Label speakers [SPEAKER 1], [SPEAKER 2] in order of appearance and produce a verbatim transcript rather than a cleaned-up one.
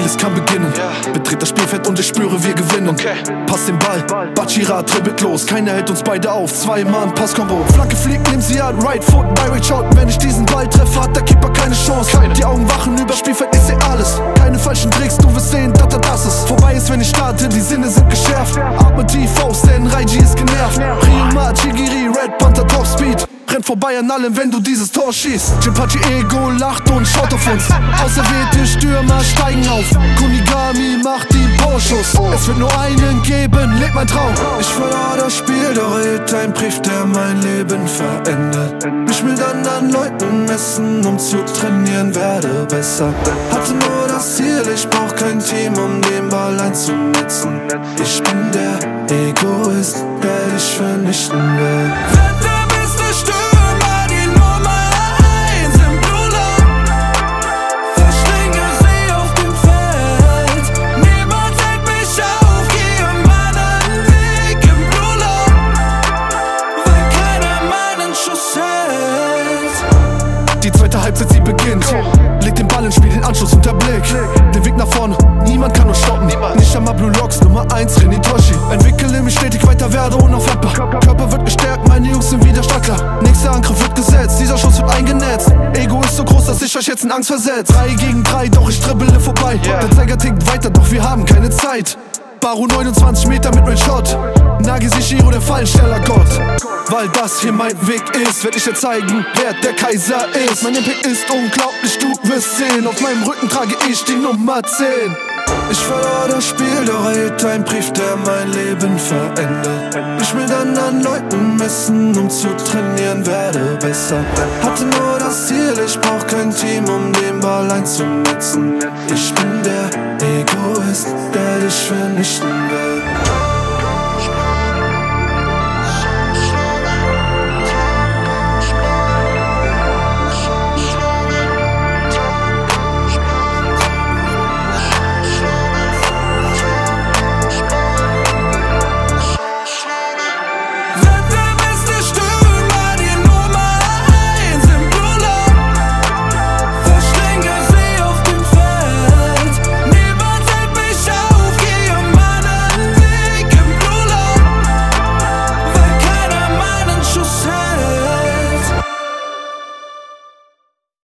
[SPEAKER 1] alles kann beginnen. Betritt das Spielfeld und ich spüre, wir gewinnen. Pass den Ball, Bachira dribbelt los. Keiner hält uns beide auf, zwei Mann, Passkombo. Flanke fliegt, nehmen sie an, right foot, direct shot. Wenn ich diesen Ball treffe, hat der Keeper keine Chance. Die Augen wachen über Spielfeld, ich seh alles. Keine falschen Tricks, du wirst sehen, dass er das ist. Vorbei ist, wenn ich starte, die Sinne sind geschärft. Atme tief aus, denn Raiji ist genervt. Ryuma, Chigiri, Red Panther, Top Speed. Rennt vorbei an allem, wenn du dieses Tor schießt. Jinpachi Ego lacht und schaut auf uns. Auserwählte Stürmer steigen auf. Kunigami macht den Porschuss. Es wird nur einen geben, lebt mein Traum. Ich verlor das Spiel, doch erhielt ein Brief, der mein Leben verändert. Mich mit anderen Leuten messen, um zu trainieren, werde besser. Hatte nur das Ziel, ich brauch kein Team, um den Ball einzunetzen. Ich bin der Egoist, der dich vernichten will.
[SPEAKER 2] Stürmer, die Nummer eins im Blue Lock. Verschlinge sie auf dem Feld. Niemand hält mich auf, gehe meinen Weg im Blue Lock, weil keiner meinen Schuss hält.
[SPEAKER 1] Die zweite Halbzeit, sie beginnt. Leg den Ball ins Spiel, den Anschluss unter Blick. Den Weg nach vorne, niemand kann uns stoppen. Nicht einmal Blue Locks, Nummer eins, René Toshi. Entwickle mich stetig weiter, werde unauffälligbar. Körper wird gestärkt, meine Jungs sind wieder starker. Nächster Angriff wird gesetzt, dieser Schuss wird eingenetzt. Ego ist so groß, dass ich euch jetzt in Angst versetzt. Drei gegen drei, doch ich dribbele vorbei. Der Zeiger tickt weiter, doch wir haben keine Zeit. Baru neunundzwanzig Meter mit Red Shot. Nagesichiro, der Fallensteller-Gott. Weil das hier mein Weg ist, werd ich dir zeigen, wer der Kaiser ist. Mein Impact ist unglaublich, du wirst sehen. Auf meinem Rücken trage ich die Nummer zehn. Ich verlor das Spiel, doch erhielt ein Brief, der mein Leben verändert. Mich mit anderen Leuten messen, um zu trainieren, werde besser. Hatte nur das Ziel, ich brauch kein Team, um den Ball einzunetzen. Ich bin der Egoist, der dich vernichten will.